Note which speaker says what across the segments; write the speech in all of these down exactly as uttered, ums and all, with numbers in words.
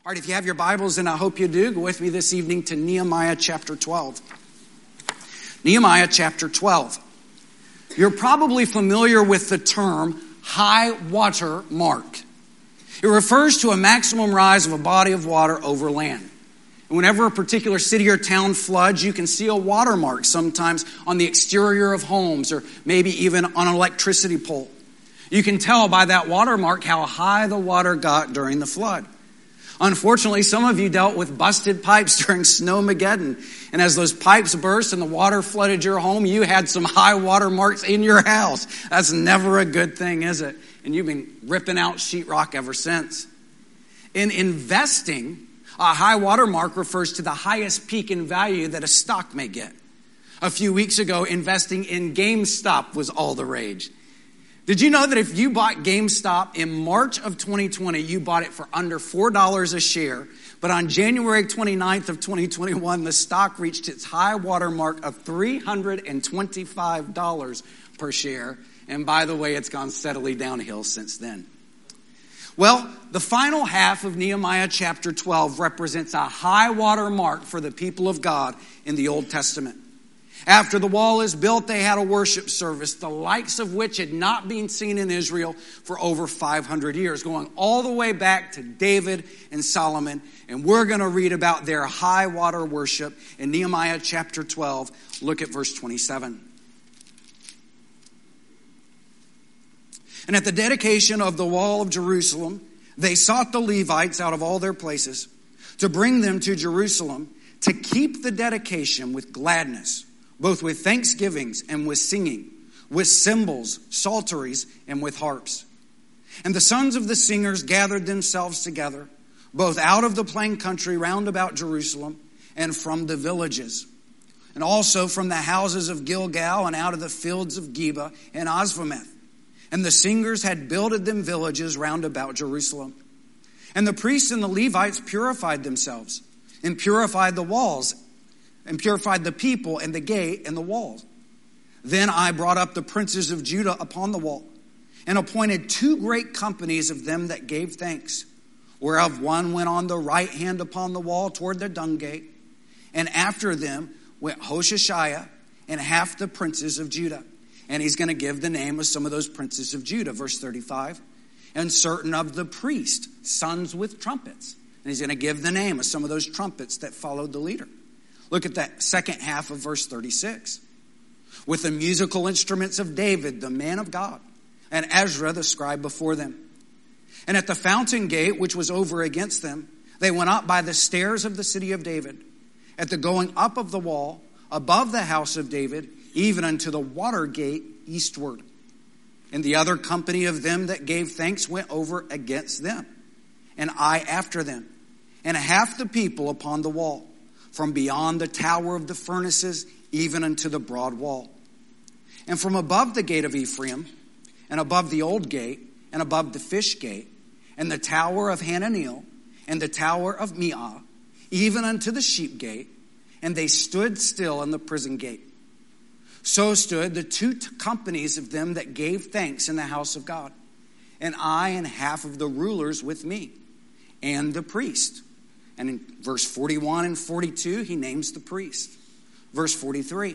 Speaker 1: All right, if you have your Bibles, and I hope you do, go with me this evening to Nehemiah chapter twelve. Nehemiah chapter twelve. You're probably familiar with the term high water mark. It refers to a maximum rise of a body of water over land. And whenever a particular city or town floods, you can see a watermark sometimes on the exterior of homes or maybe even on an electricity pole. You can tell by that watermark how high the water got during the flood. Unfortunately, some of you dealt with busted pipes during Snowmageddon. And as those pipes burst and the water flooded your home, you had some high water marks in your house. That's never a good thing, is it? And you've been ripping out sheetrock ever since. In investing, a high water mark refers to the highest peak in value that a stock may get. A few weeks ago, investing in GameStop was all the rage. Did you know that if you bought GameStop in March of twenty twenty, you bought it for under four dollars a share, but on January twenty-ninth of twenty twenty-one, the stock reached its high water mark of three hundred twenty-five dollars per share. And by the way, it's gone steadily downhill since then. Well, the final half of Nehemiah chapter twelve represents a high water mark for the people of God in the Old Testament. After the wall is built, they had a worship service, the likes of which had not been seen in Israel for over five hundred years, going all the way back to David and Solomon. And we're going to read about their high water worship in Nehemiah chapter twelve. Look at verse twenty-seven. And at the dedication of the wall of Jerusalem, they sought the Levites out of all their places to bring them to Jerusalem to keep the dedication with gladness, both with thanksgivings and with singing, with cymbals, psalteries, and with harps. And the sons of the singers gathered themselves together, both out of the plain country round about Jerusalem and from the villages, and also from the houses of Gilgal and out of the fields of Geba and Osvameth. And the singers had builded them villages round about Jerusalem. And the priests and the Levites purified themselves and purified the walls and purified the people and the gate and the walls. Then I brought up the princes of Judah upon the wall and appointed two great companies of them that gave thanks, whereof one went on the right hand upon the wall toward the dung gate, and after them went Hoshashiah and half the princes of Judah. And he's going to give the name of some of those princes of Judah, verse thirty-five. And certain of the priests, sons with trumpets. And he's going to give the name of some of those trumpets that followed the leader. Look at that second half of verse thirty-six. With the musical instruments of David, the man of God, and Ezra, the scribe, before them. And at the fountain gate, which was over against them, they went up by the stairs of the city of David, at the going up of the wall, above the house of David, even unto the water gate eastward. And the other company of them that gave thanks went over against them, and I after them, and half the people upon the wall, from beyond the tower of the furnaces, even unto the broad wall. And from above the gate of Ephraim, and above the old gate, and above the fish gate, and the tower of Hananiel, and the tower of Meah, even unto the sheep gate, and they stood still in the prison gate. So stood the two t- companies of them that gave thanks in the house of God, and I and half of the rulers with me, and the priest. And in verse forty-one and forty-two, he names the priest. Verse forty-three.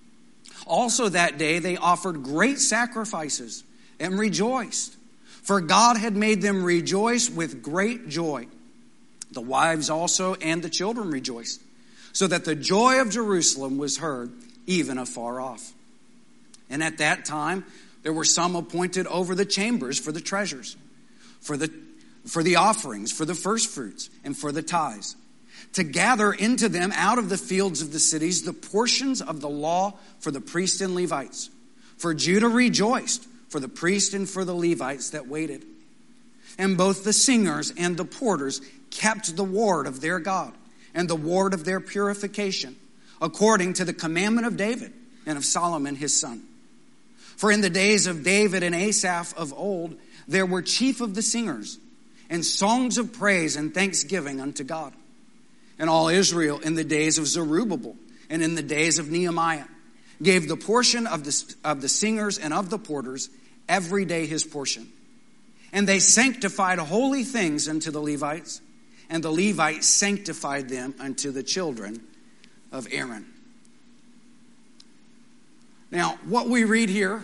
Speaker 1: Also that day they offered great sacrifices and rejoiced, for God had made them rejoice with great joy. The wives also and the children rejoiced, so that the joy of Jerusalem was heard even afar off. And at that time there were some appointed over the chambers for the treasures, for the for the offerings, for the firstfruits, and for the tithes, to gather into them out of the fields of the cities the portions of the law for the priests and Levites. For Judah rejoiced, for the priests and for the Levites that waited. And both the singers and the porters kept the ward of their God and the ward of their purification, according to the commandment of David and of Solomon his son. For in the days of David and Asaph of old, there were chief of the singers, and songs of praise and thanksgiving unto God. And all Israel in the days of Zerubbabel and in the days of Nehemiah gave the portion of the, of the singers and of the porters every day his portion. And they sanctified holy things unto the Levites, and the Levites sanctified them unto the children of Aaron. Now, what we read here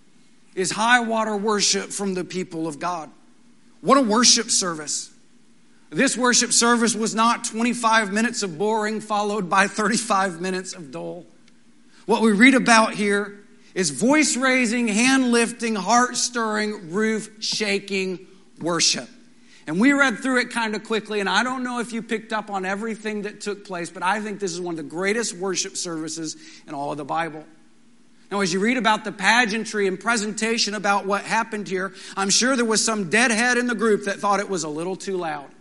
Speaker 1: is high water worship from the people of God. What a worship service. This worship service was not twenty-five minutes of boring followed by thirty-five minutes of dull. What we read about here is voice-raising, hand-lifting, heart-stirring, roof-shaking worship. And we read through it kind of quickly, and I don't know if you picked up on everything that took place, but I think this is one of the greatest worship services in all of the Bible. Now, as you read about the pageantry and presentation about what happened here, I'm sure there was some deadhead in the group that thought it was a little too loud.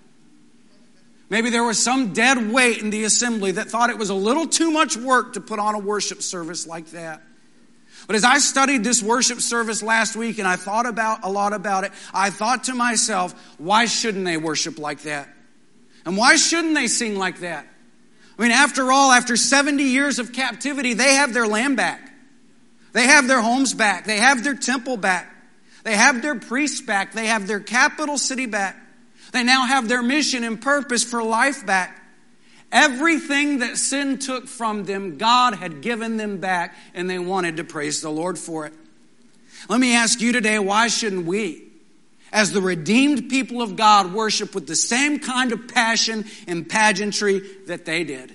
Speaker 1: Maybe there was some dead weight in the assembly that thought it was a little too much work to put on a worship service like that. But as I studied this worship service last week and I thought about a lot about it, I thought to myself, why shouldn't they worship like that? And why shouldn't they sing like that? I mean, after all, after seventy years of captivity, they have their land back. They have their homes back. They have their temple back. They have their priests back. They have their capital city back. They now have their mission and purpose for life back. Everything that sin took from them, God had given them back, and they wanted to praise the Lord for it. Let me ask you today, why shouldn't we, as the redeemed people of God, worship with the same kind of passion and pageantry that they did?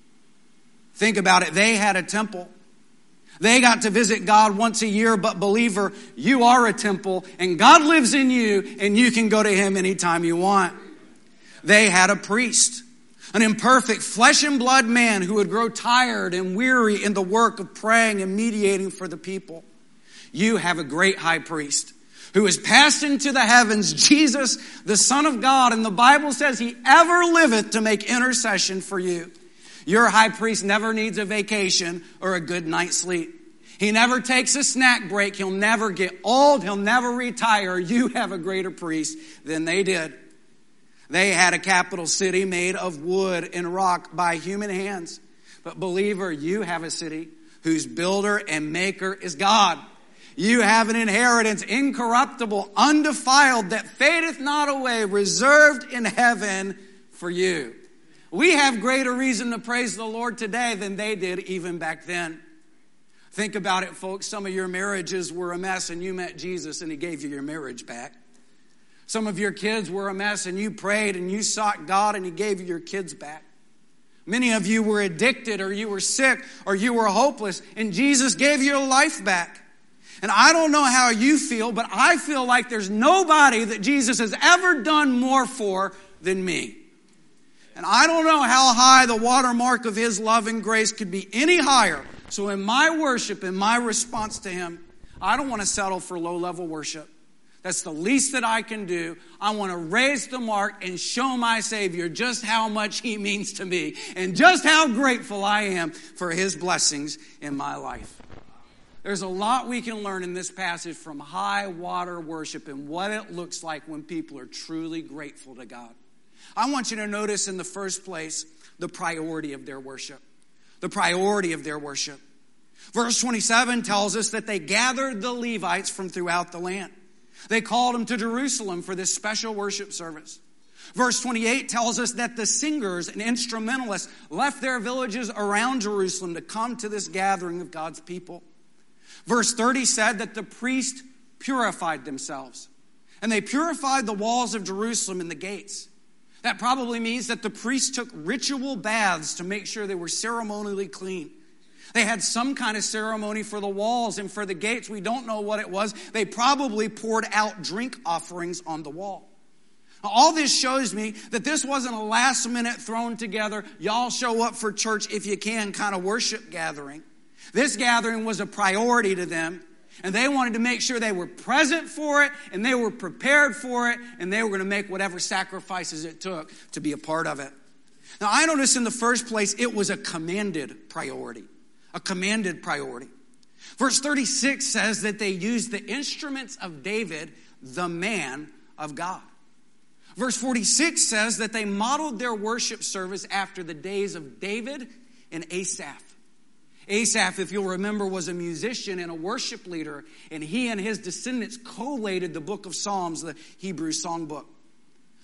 Speaker 1: Think about it. They had a temple. They got to visit God once a year, but believer, you are a temple, and God lives in you, and you can go to Him anytime you want. They had a priest, an imperfect flesh and blood man who would grow tired and weary in the work of praying and mediating for the people. You have a great high priest who is passed into the heavens, Jesus, the Son of God, and the Bible says He ever liveth to make intercession for you. Your high priest never needs a vacation or a good night's sleep. He never takes a snack break. He'll never get old. He'll never retire. You have a greater priest than they did. They had a capital city made of wood and rock by human hands. But believer, you have a city whose builder and maker is God. You have an inheritance incorruptible, undefiled, that fadeth not away, reserved in heaven for you. We have greater reason to praise the Lord today than they did even back then. Think about it, folks. Some of your marriages were a mess and you met Jesus and He gave you your marriage back. Some of your kids were a mess and you prayed and you sought God and He gave you your kids back. Many of you were addicted or you were sick or you were hopeless and Jesus gave you your life back. And I don't know how you feel, but I feel like there's nobody that Jesus has ever done more for than me. And I don't know how high the watermark of His love and grace could be any higher. So in my worship, in my response to Him, I don't want to settle for low-level worship. That's the least that I can do. I want to raise the mark and show my Savior just how much He means to me and just how grateful I am for His blessings in my life. There's a lot we can learn in this passage from high water worship and what it looks like when people are truly grateful to God. I want you to notice in the first place the priority of their worship. The priority of their worship. Verse twenty-seven tells us that they gathered the Levites from throughout the land. They called them to Jerusalem for this special worship service. Verse twenty-eight tells us that the singers and instrumentalists left their villages around Jerusalem to come to this gathering of God's people. Verse thirty said that the priests purified themselves. And they purified the walls of Jerusalem and the gates. That probably means that the priests took ritual baths to make sure they were ceremonially clean. They had some kind of ceremony for the walls and for the gates. We don't know what it was. They probably poured out drink offerings on the wall. Now, all this shows me that this wasn't a last minute thrown together, y'all show up for church if you can kind of worship gathering. This gathering was a priority to them. And they wanted to make sure they were present for it and they were prepared for it and they were going to make whatever sacrifices it took to be a part of it. Now, I noticed in the first place, it was a commanded priority. A commanded priority. Verse thirty-six says that they used the instruments of David, the man of God. Verse forty-six says that they modeled their worship service after the days of David and Asaph. Asaph, if you'll remember, was a musician and a worship leader, and he and his descendants collated the book of Psalms, the Hebrew songbook.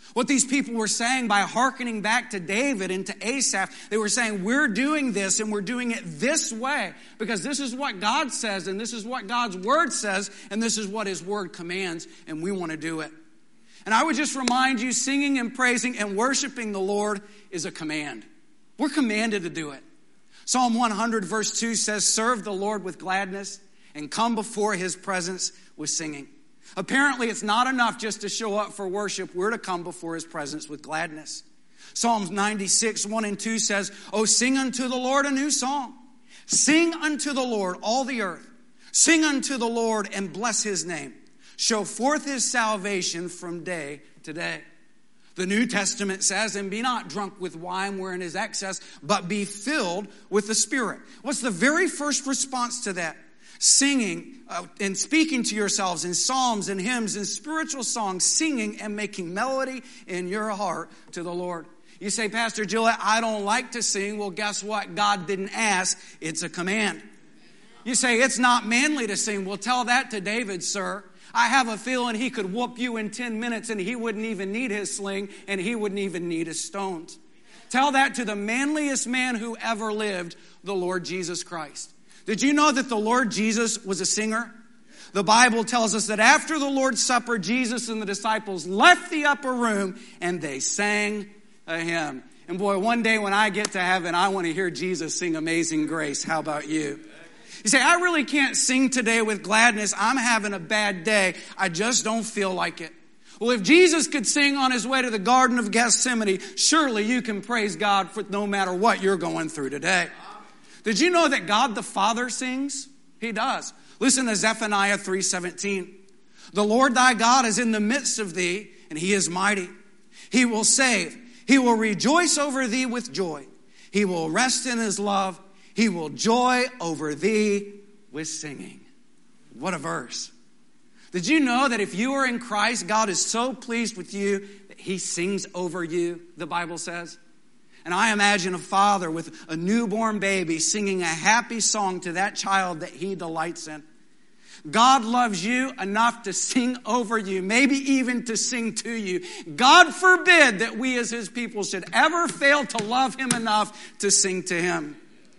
Speaker 1: What these people were saying by hearkening back to David and to Asaph, they were saying, we're doing this and we're doing it this way because this is what God says and this is what God's word says and this is what his word commands and we want to do it. And I would just remind you, singing and praising and worshiping the Lord is a command. We're commanded to do it. Psalm one hundred verse two says, serve the Lord with gladness and come before his presence with singing. Apparently, it's not enough just to show up for worship. We're to come before his presence with gladness. Psalms ninety-six, one and two says, oh, sing unto the Lord a new song. Sing unto the Lord, all the earth. Sing unto the Lord and bless his name. Show forth his salvation from day to day. The New Testament says, and be not drunk with wine wherein is excess, but be filled with the Spirit. What's the very first response to that? Singing uh, and speaking to yourselves in psalms and hymns and spiritual songs, singing and making melody in your heart to the Lord. You say, Pastor Gillette, I don't like to sing. Well, guess what? God didn't ask. It's a command. You say, it's not manly to sing. Well, tell that to David, sir. I have a feeling he could whoop you in ten minutes and he wouldn't even need his sling and he wouldn't even need his stones. Tell that to the manliest man who ever lived, the Lord Jesus Christ. Did you know that the Lord Jesus was a singer? The Bible tells us that after the Lord's Supper, Jesus and the disciples left the upper room and they sang a hymn. And boy, one day when I get to heaven, I want to hear Jesus sing Amazing Grace. How about you? You say, I really can't sing today with gladness. I'm having a bad day. I just don't feel like it. Well, if Jesus could sing on his way to the Garden of Gethsemane, surely you can praise God for no matter what you're going through today. Did you know that God the Father sings? He does. Listen to Zephaniah three seventeen. The Lord thy God is in the midst of thee, and he is mighty. He will save. He will rejoice over thee with joy. He will rest in his love. He will joy over thee with singing. What a verse. Did you know that if you are in Christ, God is so pleased with you that he sings over you, the Bible says? And I imagine a father with a newborn baby singing a happy song to that child that he delights in. God loves you enough to sing over you, maybe even to sing to you. God forbid that we as his people should ever fail to love him enough to sing to him.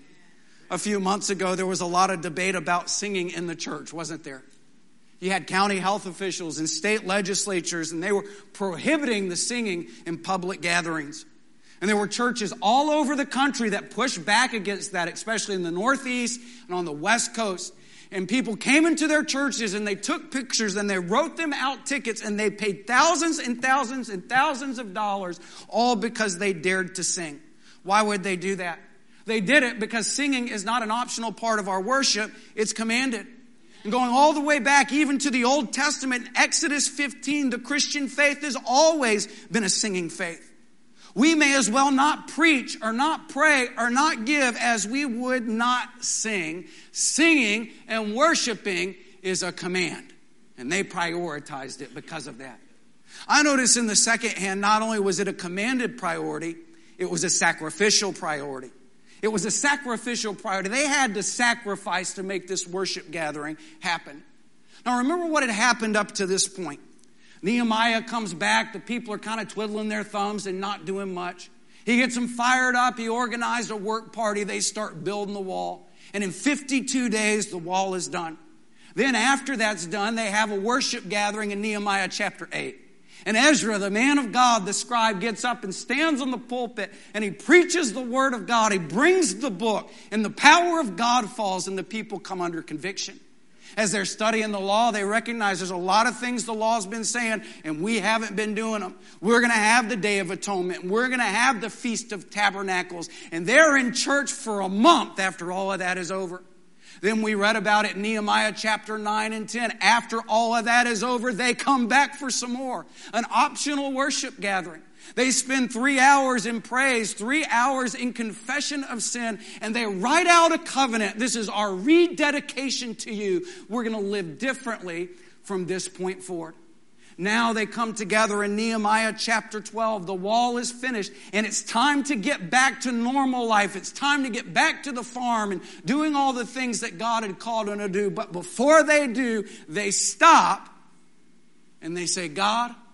Speaker 1: A few months ago, there was a lot of debate about singing in the church, wasn't there? You had county health officials and state legislatures, and they were prohibiting the singing in public gatherings. And there were churches all over the country that pushed back against that, especially in the Northeast and on the West Coast. And people came into their churches and they took pictures and they wrote them out tickets and they paid thousands and thousands and thousands of dollars, all because they dared to sing. Why would they do that? They did it because singing is not an optional part of our worship. It's commanded. And going all the way back even to the Old Testament, Exodus fifteen, the Christian faith has always been a singing faith. We may as well not preach or not pray or not give as we would not sing. Singing and worshiping is a command. And they prioritized it because of that. I notice in the second hand, not only was it a commanded priority, it was a sacrificial priority. It was a sacrificial priority. They had to sacrifice to make this worship gathering happen. Now remember what had happened up to this point. Nehemiah comes back. The people are kind of twiddling their thumbs and not doing much. He gets them fired up. He organized a work party. They start building the wall. And in fifty-two days, the wall is done. Then after that's done, they have a worship gathering in Nehemiah chapter eight. And Ezra, the man of God, the scribe, gets up and stands on the pulpit and he preaches the word of God. He brings the book and the power of God falls and the people come under conviction. As they're studying the law, they recognize there's a lot of things the law's been saying, and we haven't been doing them. We're going to have the Day of Atonement. We're going to have the Feast of Tabernacles. And they're in church for a month after all of that is over. Then we read about it in Nehemiah chapter nine and ten. After all of that is over, they come back for some more. An optional worship gathering. They spend three hours in praise, three hours in confession of sin, and they write out a covenant. This is our rededication to you. We're going to live differently from this point forward. Now they come together in Nehemiah chapter twelve. The wall is finished, and it's time to get back to normal life. It's time to get back to the farm and doing all the things that God had called them to do. But before they do, they stop and they say, God,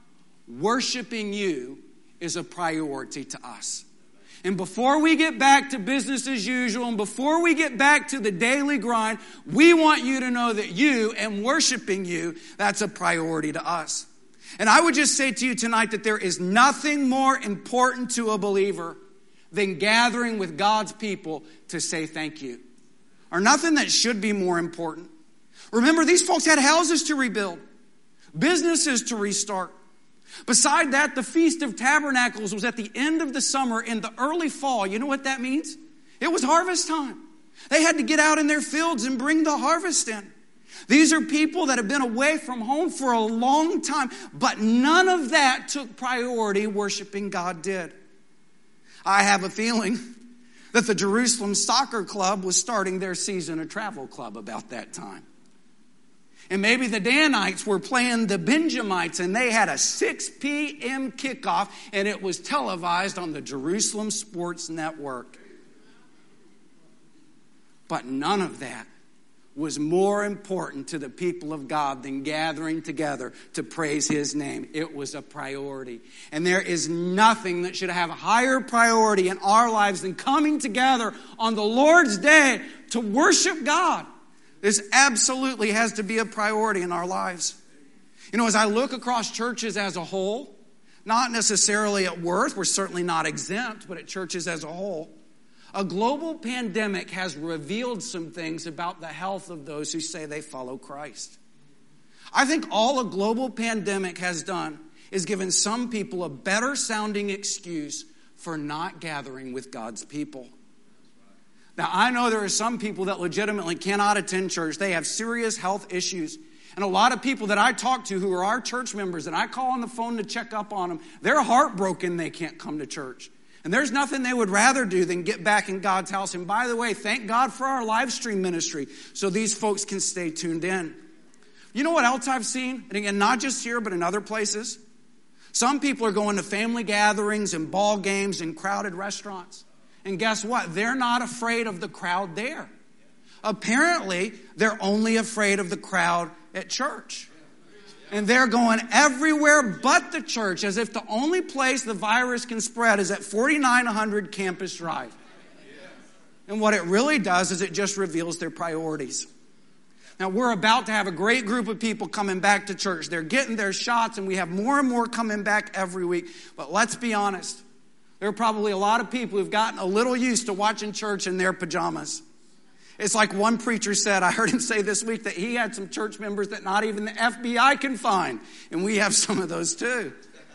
Speaker 1: worshiping you is a priority to us. And before we get back to business as usual, and before we get back to the daily grind, we want you to know that you and worshiping you, that's a priority to us. And I would just say to you tonight that there is nothing more important to a believer than gathering with God's people to say thank you. Or nothing that should be more important. Remember, these folks had houses to rebuild, businesses to restart. Beside that, the Feast of Tabernacles was at the end of the summer in the early fall. You know what that means? It was harvest time. They had to get out in their fields and bring the harvest in. These are people that have been away from home for a long time, but none of that took priority. Worshiping God did. I have a feeling that the Jerusalem Soccer Club was starting their season of travel club about that time. And maybe the Danites were playing the Benjamites, and they had a six p.m. kickoff, and it was televised on the Jerusalem Sports Network. But none of that was more important to the people of God than gathering together to praise His name. It was a priority. And there is nothing that should have a higher priority in our lives than coming together on the Lord's day to worship God. This absolutely has to be a priority in our lives. You know, as I look across churches as a whole, not necessarily at Worth, we're certainly not exempt, but at churches as a whole, a global pandemic has revealed some things about the health of those who say they follow Christ. I think all a global pandemic has done is given some people a better sounding excuse for not gathering with God's people. Now, I know there are some people that legitimately cannot attend church. They have serious health issues. And a lot of people that I talk to who are our church members, and I call on the phone to check up on them, they're heartbroken they can't come to church. And there's nothing they would rather do than get back in God's house. And by the way, thank God for our live stream ministry so these folks can stay tuned in. You know what else I've seen? And again, not just here, but in other places. Some people are going to family gatherings and ball games and crowded restaurants. And guess what? They're not afraid of the crowd there. Apparently, they're only afraid of the crowd at church. And they're going everywhere but the church, as if the only place the virus can spread is at forty-nine hundred Campus Drive. And what it really does is it just reveals their priorities. Now, we're about to have a great group of people coming back to church. They're getting their shots, and we have more and more coming back every week. But let's be honest. There are probably a lot of people who've gotten a little used to watching church in their pajamas. It's like one preacher said, I heard him say this week that he had some church members that not even the F B I can find. And we have some of those too.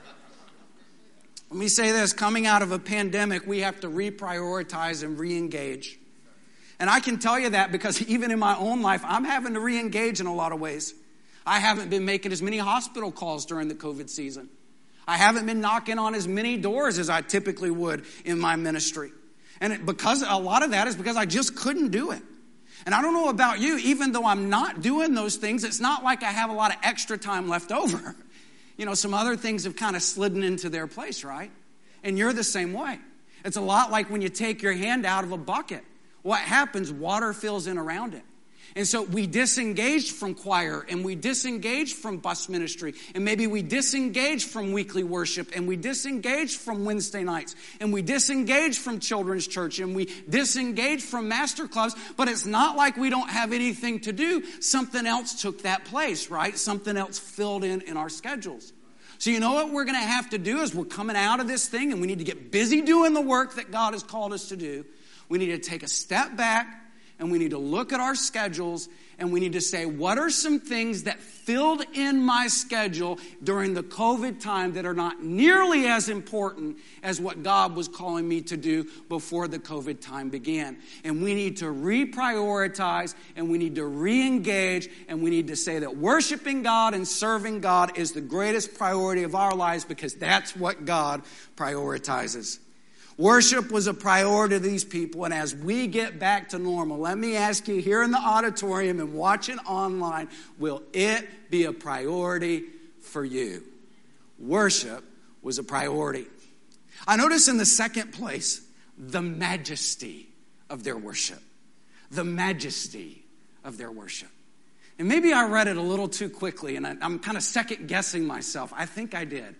Speaker 1: Let me say this, coming out of a pandemic, we have to reprioritize and re-engage. And I can tell you that because even in my own life, I'm having to re-engage in a lot of ways. I haven't been making as many hospital calls during the COVID season. I haven't been knocking on as many doors as I typically would in my ministry. And it, because a lot of that is because I just couldn't do it. And I don't know about you, even though I'm not doing those things, it's not like I have a lot of extra time left over. You know, some other things have kind of slidden into their place, right? And you're the same way. It's a lot like when you take your hand out of a bucket. What happens? Water fills in around it. And so we disengaged from choir, and we disengaged from bus ministry, and maybe we disengaged from weekly worship, and we disengaged from Wednesday nights, and we disengaged from children's church, and we disengaged from master clubs, but it's not like we don't have anything to do. Something else took that place, right? Something else filled in in our schedules. So you know what we're going to have to do is we're coming out of this thing, and we need to get busy doing the work that God has called us to do. We need to take a step back. And we need to look at our schedules and we need to say, what are some things that filled in my schedule during the COVID time that are not nearly as important as what God was calling me to do before the COVID time began? And we need to reprioritize and we need to re-engage and we need to say that worshiping God and serving God is the greatest priority of our lives because that's what God prioritizes. Worship was a priority to these people, and as we get back to normal, let me ask you here in the auditorium and watching online, will it be a priority for you? Worship was a priority. I notice in the second place, the majesty of their worship. The majesty of their worship. And maybe I read it a little too quickly, and I, I'm kind of second-guessing myself. I think I did.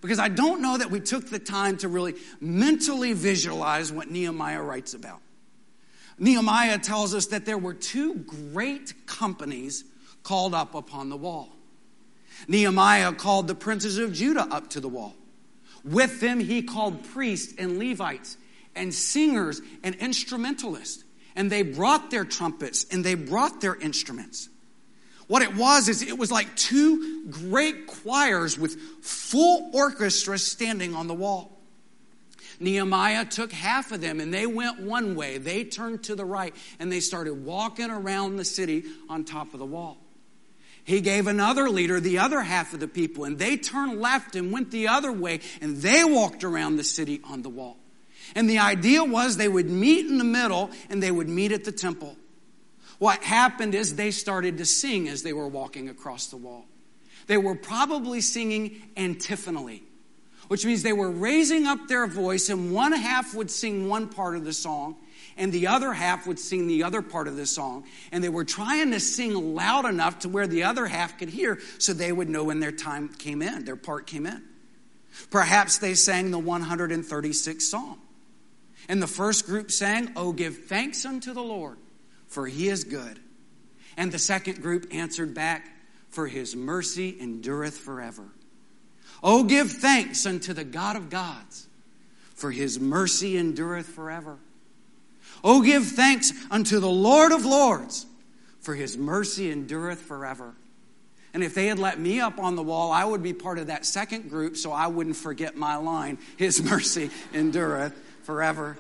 Speaker 1: because I don't know that we took the time to really mentally visualize what Nehemiah writes about. Nehemiah tells us that there were two great companies called up upon the wall. Nehemiah called the princes of Judah up to the wall. With them, he called priests and Levites and singers and instrumentalists. And they brought their trumpets and they brought their instruments. What it was is it was like two great choirs with full orchestra standing on the wall. Nehemiah took half of them and they went one way. They turned to the right and they started walking around the city on top of the wall. He gave another leader the other half of the people and they turned left and went the other way and they walked around the city on the wall. And the idea was they would meet in the middle and they would meet at the temple. What happened is they started to sing as they were walking across the wall. They were probably singing antiphonally, which means they were raising up their voice and one half would sing one part of the song and the other half would sing the other part of the song. And they were trying to sing loud enough to where the other half could hear so they would know when their time came in, their part came in. Perhaps they sang the one hundred thirty-sixth Psalm. And the first group sang, "Oh, give thanks unto the Lord, for he is good." And the second group answered back, "For his mercy endureth forever." "Oh, give thanks unto the God of gods, for his mercy endureth forever. Oh, give thanks unto the Lord of lords, for his mercy endureth forever." And if they had let me up on the wall, I would be part of that second group so I wouldn't forget my line, "His mercy endureth forever."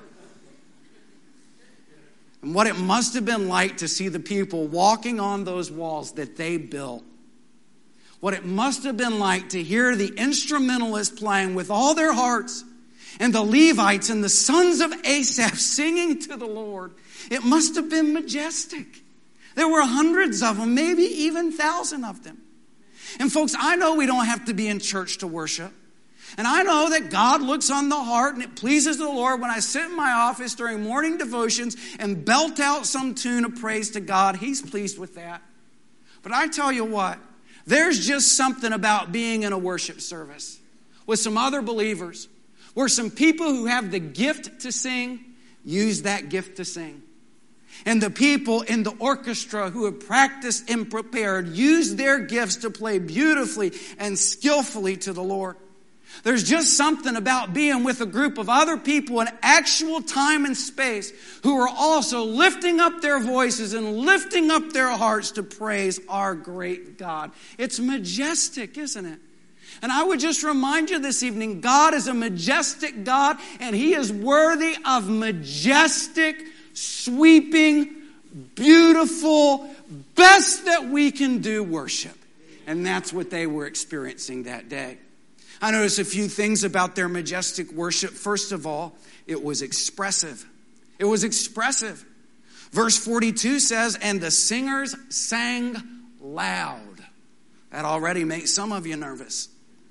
Speaker 1: And what it must have been like to see the people walking on those walls that they built. What it must have been like to hear the instrumentalists playing with all their hearts and the Levites and the sons of Asaph singing to the Lord. It must have been majestic. There were hundreds of them, maybe even thousands of them. And folks, I know we don't have to be in church to worship. And I know that God looks on the heart and it pleases the Lord when I sit in my office during morning devotions and belt out some tune of praise to God. He's pleased with that. But I tell you what, there's just something about being in a worship service with some other believers where some people who have the gift to sing use that gift to sing. And the people in the orchestra who have practiced and prepared use their gifts to play beautifully and skillfully to the Lord. There's just something about being with a group of other people in actual time and space who are also lifting up their voices and lifting up their hearts to praise our great God. It's majestic, isn't it? And I would just remind you this evening, God is a majestic God and he is worthy of majestic, sweeping, beautiful, best that we can do worship. And that's what they were experiencing that day. I noticed a few things about their majestic worship. First of all, it was expressive. It was expressive. Verse forty-two says, "And the singers sang loud." That already makes some of you nervous.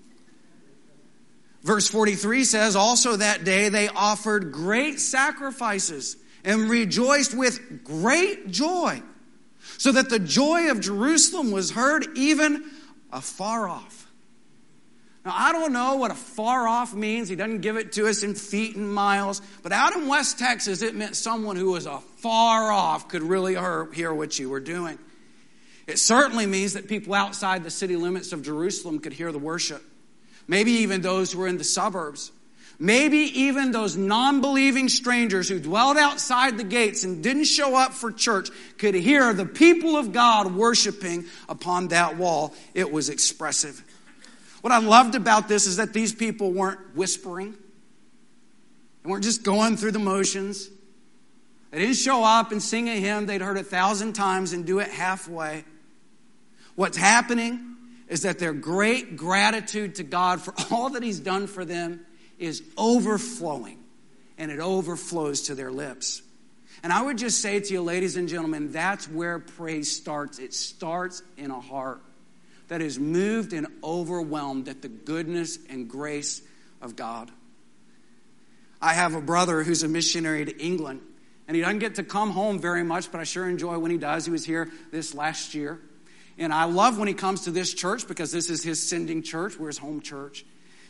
Speaker 1: Verse forty-three says, "Also that day they offered great sacrifices and rejoiced with great joy, so that the joy of Jerusalem was heard even afar off." Now, I don't know what afar off means. He doesn't give it to us in feet and miles. But out in West Texas, it meant someone who was afar off could really hear what you were doing. It certainly means that people outside the city limits of Jerusalem could hear the worship. Maybe even those who were in the suburbs. Maybe even those non-believing strangers who dwelled outside the gates and didn't show up for church could hear the people of God worshiping upon that wall. It was expressive. What I loved about this is that these people weren't whispering. They weren't just going through the motions. They didn't show up and sing a hymn they'd heard a thousand times and do it halfway. What's happening is that their great gratitude to God for all that he's done for them is overflowing. And it overflows to their lips. And I would just say to you, ladies and gentlemen, that's where praise starts. It starts in a heart that is moved and overwhelmed at the goodness and grace of God. I have a brother who's a missionary to England, and he doesn't get to come home very much, but I sure enjoy when he does. He was here this last year. And I love when he comes to this church because this is his sending church. We're his home church.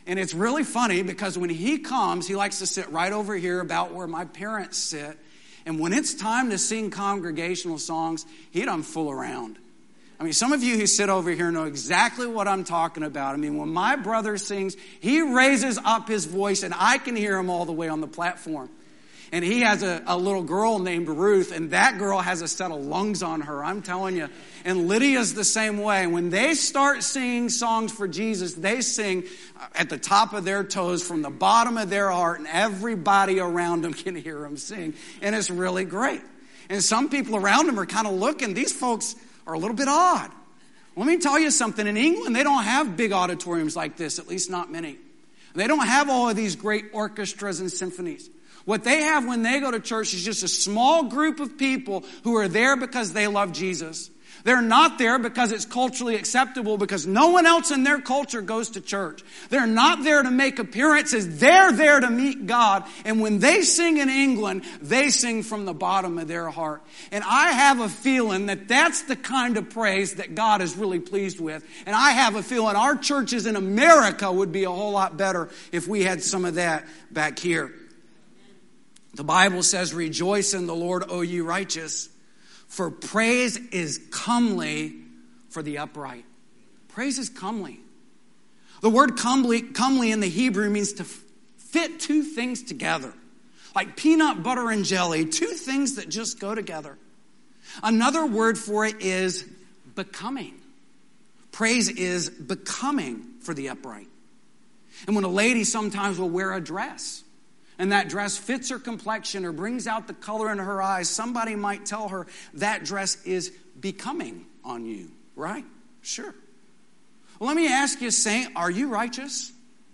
Speaker 1: And it's really funny because when he comes, he likes to sit right over here about where my parents sit. And when it's time to sing congregational songs, he doesn't fool around. I mean, some of you who sit over here know exactly what I'm talking about. I mean, when my brother sings, he raises up his voice and I can hear him all the way on the platform. And he has a, a little girl named Ruth, and that girl has a set of lungs on her, I'm telling you. And Lydia's the same way. When they start singing songs for Jesus, they sing at the top of their toes from the bottom of their heart, and everybody around them can hear them sing. And it's really great. And some people around them are kind of looking, these folks are a little bit odd. Let me tell you something. In England, they don't have big auditoriums like this, at least not many. They don't have all of these great orchestras and symphonies. What they have when they go to church is just a small group of people who are there because they love Jesus. They're not there because it's culturally acceptable, because no one else in their culture goes to church. They're not there to make appearances. They're there to meet God. And when they sing in England, they sing from the bottom of their heart. And I have a feeling that that's the kind of praise that God is really pleased with. And I have a feeling our churches in America would be a whole lot better if we had some of that back here. The Bible says, rejoice in the Lord, O ye righteous, for praise is comely for the upright. Praise is comely. The word comely, comely in the Hebrew means to fit two things together. Like peanut butter and jelly, two things that just go together. Another word for it is becoming. Praise is becoming for the upright. And when a lady sometimes will wear a dress, and that dress fits her complexion or brings out the color in her eyes, somebody might tell her that dress is becoming on you, right? Sure. Well, let me ask you, saint, are you righteous?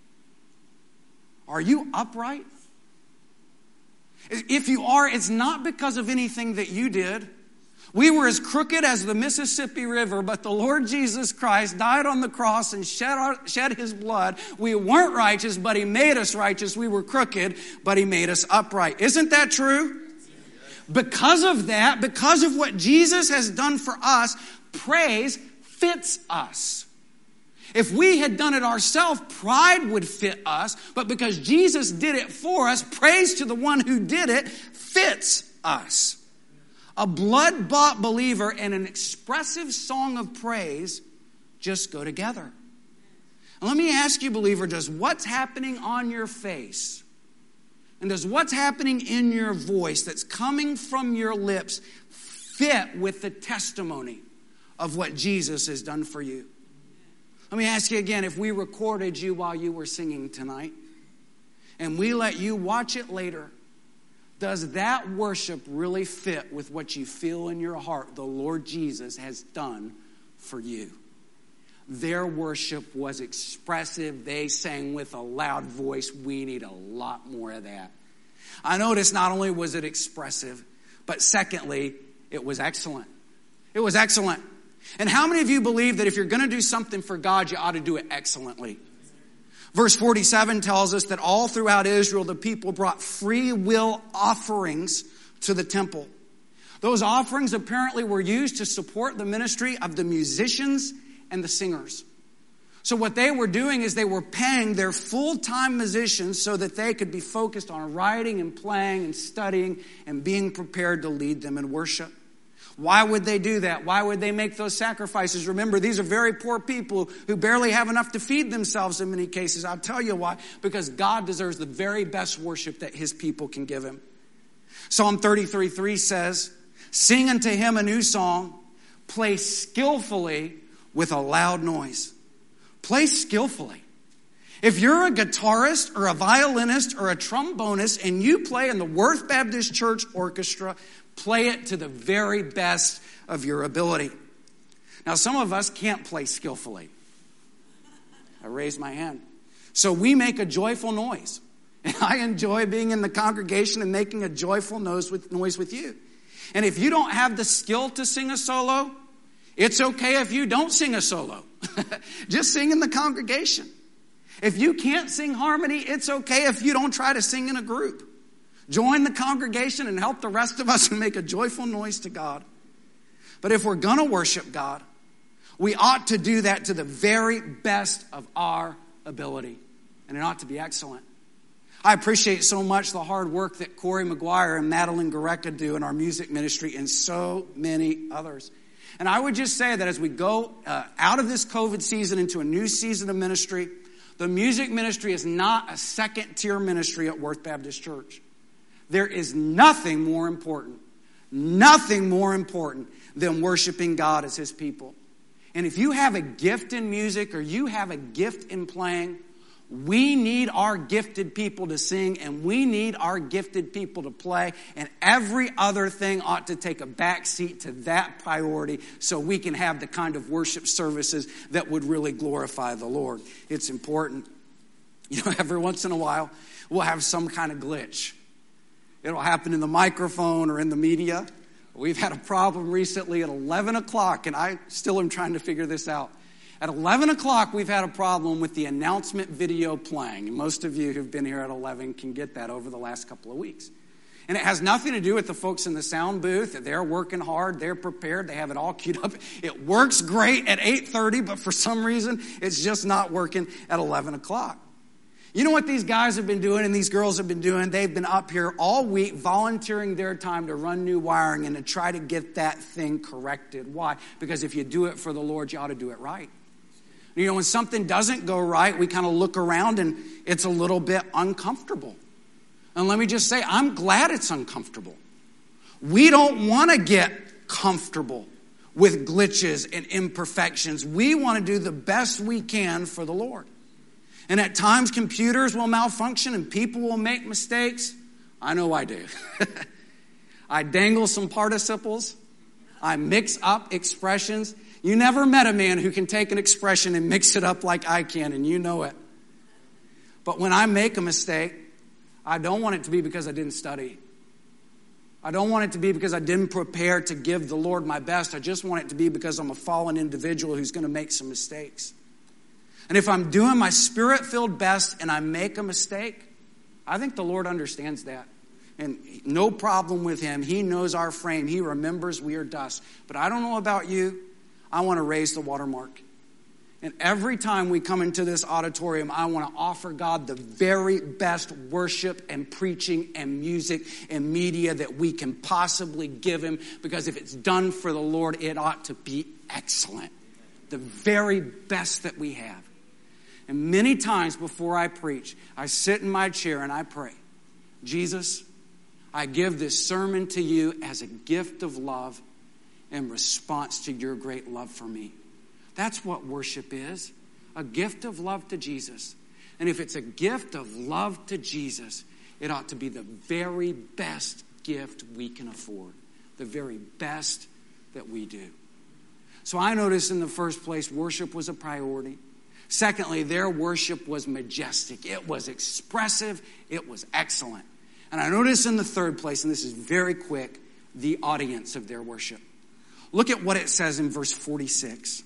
Speaker 1: Are you upright? If you are, it's not because of anything that you did. We were as crooked as the Mississippi River, but the Lord Jesus Christ died on the cross and shed, our, shed his blood. We weren't righteous, but he made us righteous. We were crooked, but he made us upright. Isn't that true? Because of that, because of what Jesus has done for us, praise fits us. If we had done it ourselves, pride would fit us. But because Jesus did it for us, praise to the one who did it fits us. A blood-bought believer and an expressive song of praise just go together. And let me ask you, believer, does what's happening on your face and does what's happening in your voice that's coming from your lips fit with the testimony of what Jesus has done for you? Let me ask you again, if we recorded you while you were singing tonight and we let you watch it later, does that worship really fit with what you feel in your heart the Lord Jesus has done for you? Their worship was expressive. They sang with a loud voice. We need a lot more of that. I noticed not only was it expressive, but secondly, it was excellent. It was excellent. And how many of you believe that if you're going to do something for God, you ought to do it excellently? Verse forty-seven tells us that all throughout Israel, the people brought free will offerings to the temple. Those offerings apparently were used to support the ministry of the musicians and the singers. So what they were doing is they were paying their full-time musicians so that they could be focused on writing and playing and studying and being prepared to lead them in worship. Why would they do that? Why would they make those sacrifices? Remember, these are very poor people who barely have enough to feed themselves in many cases. I'll tell you why. Because God deserves the very best worship that his people can give him. Psalm thirty-three three says, sing unto him a new song, play skillfully with a loud noise. Play skillfully. If you're a guitarist or a violinist or a trombonist and you play in the Worth Baptist Church Orchestra, play it to the very best of your ability. Now, some of us can't play skillfully. I raise my hand. So we make a joyful noise. And I enjoy being in the congregation and making a joyful noise with, noise with you. And if you don't have the skill to sing a solo, it's okay if you don't sing a solo. Just sing in the congregation. If you can't sing harmony, it's okay if you don't try to sing in a group. Join the congregation and help the rest of us and make a joyful noise to God. But if we're going to worship God, we ought to do that to the very best of our ability. and it ought to be excellent. I appreciate so much the hard work that Corey McGuire and Madeline Gareka do in our music ministry and so many others. And I would just say that as we go uh, out of this COVID season into a new season of ministry, the music ministry is not a second-tier ministry at Worth Baptist Church. There is nothing more important, nothing more important than worshiping God as His people. And if you have a gift in music or you have a gift in playing, we need our gifted people to sing, and we need our gifted people to play, and every other thing ought to take a back seat to that priority so we can have the kind of worship services that would really glorify the Lord. It's important. You know, every once in a while, we'll have some kind of glitch. It'll happen in the microphone or in the media. We've had a problem recently at eleven o'clock, and I still am trying to figure this out. At eleven o'clock, we've had a problem with the announcement video playing. And most of you who've been here at eleven can get that over the last couple of weeks. And it has nothing to do with the folks in the sound booth. They're working hard. They're prepared. They have it all queued up. It works great at eight thirty, but for some reason, it's just not working at eleven o'clock. You know what these guys have been doing and these girls have been doing? They've been up here all week volunteering their time to run new wiring and to try to get that thing corrected. Why? Because if you do it for the Lord, you ought to do it right. You know, when something doesn't go right, we kind of look around and it's a little bit uncomfortable. And let me just say, I'm glad it's uncomfortable. We don't want to get comfortable with glitches and imperfections. We want to do the best we can for the Lord. And at times, computers will malfunction and people will make mistakes. I know I do. I dangle some participles. I mix up expressions. You never met a man who can take an expression and mix it up like I can, and you know it. But when I make a mistake, I don't want it to be because I didn't study. I don't want it to be because I didn't prepare to give the Lord my best. I just want it to be because I'm a fallen individual who's going to make some mistakes. And if I'm doing my spirit-filled best and I make a mistake, I think the Lord understands that. And no problem with Him. He knows our frame. He remembers we are dust. But I don't know about you. I want to raise the watermark. And every time we come into this auditorium, I want to offer God the very best worship and preaching and music and media that we can possibly give Him. Because if it's done for the Lord, it ought to be excellent. The very best that we have. And many times before I preach, I sit in my chair and I pray, Jesus, I give this sermon to you as a gift of love in response to your great love for me. That's what worship is, a gift of love to Jesus. And if it's a gift of love to Jesus, it ought to be the very best gift we can afford, the very best that we do. So I noticed in the first place, worship was a priority. Secondly, their worship was majestic. It was expressive. It was excellent. And I noticed in the third place, and this is very quick, the audience of their worship. Look at what it says in verse forty-six.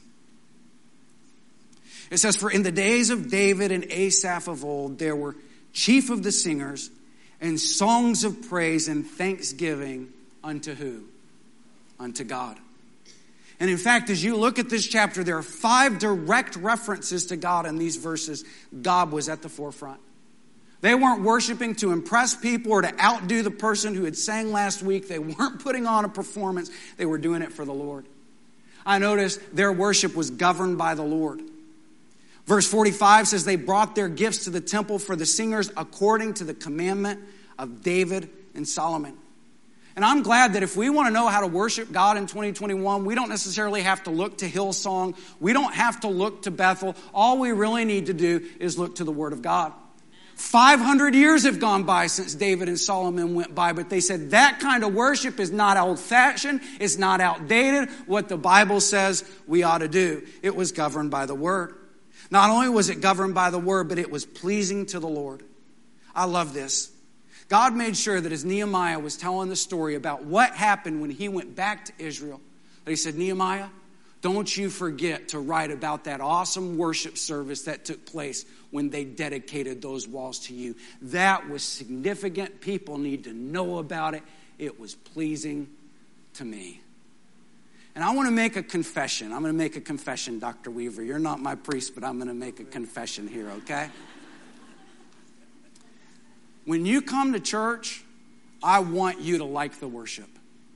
Speaker 1: It says, for in the days of David and Asaph of old, there were chief of the singers and songs of praise and thanksgiving unto who? Unto God. And in fact, as you look at this chapter, there are five direct references to God in these verses. God was at the forefront. They weren't worshiping to impress people or to outdo the person who had sang last week. They weren't putting on a performance. They were doing it for the Lord. I noticed their worship was governed by the Lord. Verse forty-five says they brought their gifts to the temple for the singers according to the commandment of David and Solomon. And I'm glad that if we want to know how to worship God in twenty twenty-one, we don't necessarily have to look to Hillsong. We don't have to look to Bethel. All we really need to do is look to the Word of God. five hundred years have gone by since David and Solomon went by, but they said that kind of worship is not old-fashioned. It's not outdated. What the Bible says we ought to do. It was governed by the Word. Not only was it governed by the Word, but it was pleasing to the Lord. I love this. God made sure that as Nehemiah was telling the story about what happened when he went back to Israel, that he said, Nehemiah, don't you forget to write about that awesome worship service that took place when they dedicated those walls to you. That was significant. People need to know about it. It was pleasing to me. And I want to make a confession. I'm going to make a confession, Doctor Weaver. You're not my priest, but I'm going to make a confession here, okay? when you come to church, I want you to like the worship.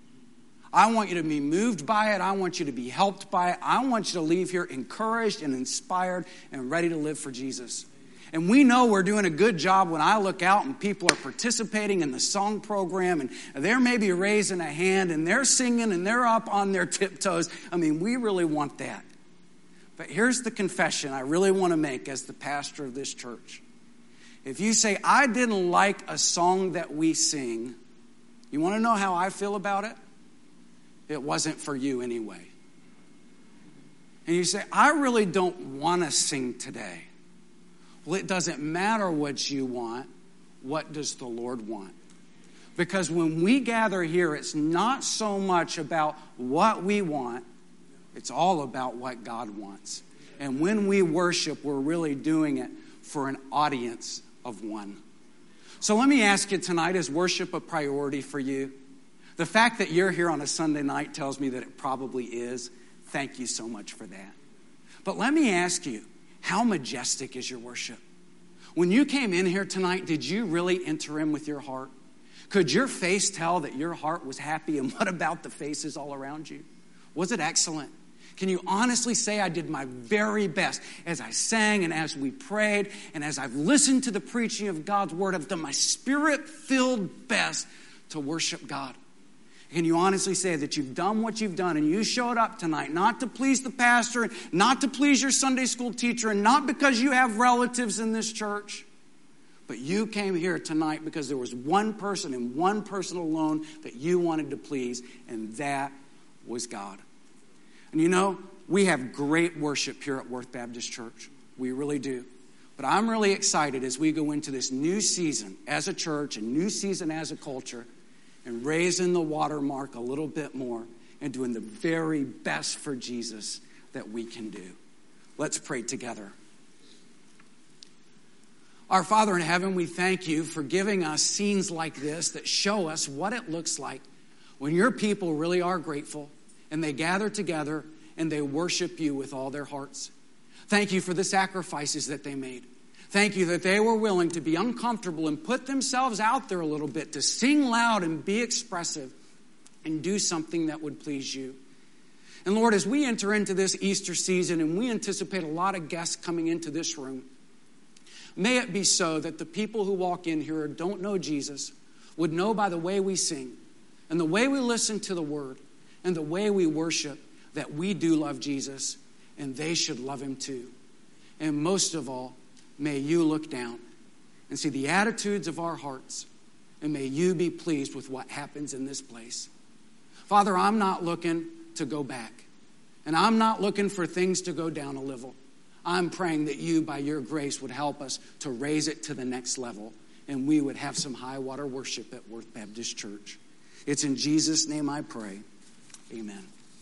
Speaker 1: I want you to be moved by it. I want you to be helped by it. I want you to leave here encouraged and inspired and ready to live for Jesus. And we know we're doing a good job when I look out and people are participating in the song program and they're maybe raising a hand and they're singing and they're up on their tiptoes. I mean, we really want that. But here's the confession I really want to make as the pastor of this church. If you say, I didn't like a song that we sing, you want to know how I feel about it? It wasn't for you anyway. And you say, I really don't want to sing today. Well, it doesn't matter what you want. What does the Lord want? Because when we gather here, it's not so much about what we want. It's all about what God wants. And when we worship, we're really doing it for an audience of one. So let me ask you tonight, is worship a priority for you? The fact that you're here on a Sunday night tells me that it probably is. Thank you so much for that. But let me ask you, how majestic is your worship? When you came in here tonight, did you really enter in with your heart? Could your face tell that your heart was happy? And what about the faces all around you? Was it excellent? Can you honestly say I did my very best as I sang and as we prayed and as I've listened to the preaching of God's word? I've done my spirit-filled best to worship God. Can you honestly say that you've done what you've done and you showed up tonight not to please the pastor, and not to please your Sunday school teacher, and not because you have relatives in this church, but you came here tonight because there was one person and one person alone that you wanted to please, and that was God. And you know, we have great worship here at Worth Baptist Church. We really do. But I'm really excited as we go into this new season as a church and new season as a culture, and raising the watermark a little bit more and doing the very best for Jesus that we can do. Let's pray together. Our Father in heaven, we thank you for giving us scenes like this that show us what it looks like when your people really are grateful and they gather together and they worship you with all their hearts. Thank you for the sacrifices that they made. Thank you that they were willing to be uncomfortable and put themselves out there a little bit to sing loud and be expressive and do something that would please you. And Lord, as we enter into this Easter season and we anticipate a lot of guests coming into this room, may it be so that the people who walk in here or don't know Jesus would know by the way we sing and the way we listen to the word and the way we worship that we do love Jesus and they should love him too. And most of all, may you look down and see the attitudes of our hearts, and may you be pleased with what happens in this place. Father, I'm not looking to go back, and I'm not looking for things to go down a level. I'm praying that you, by your grace, would help us to raise it to the next level, and we would have some high water worship at Worth Baptist Church. It's in Jesus' name I pray. Amen.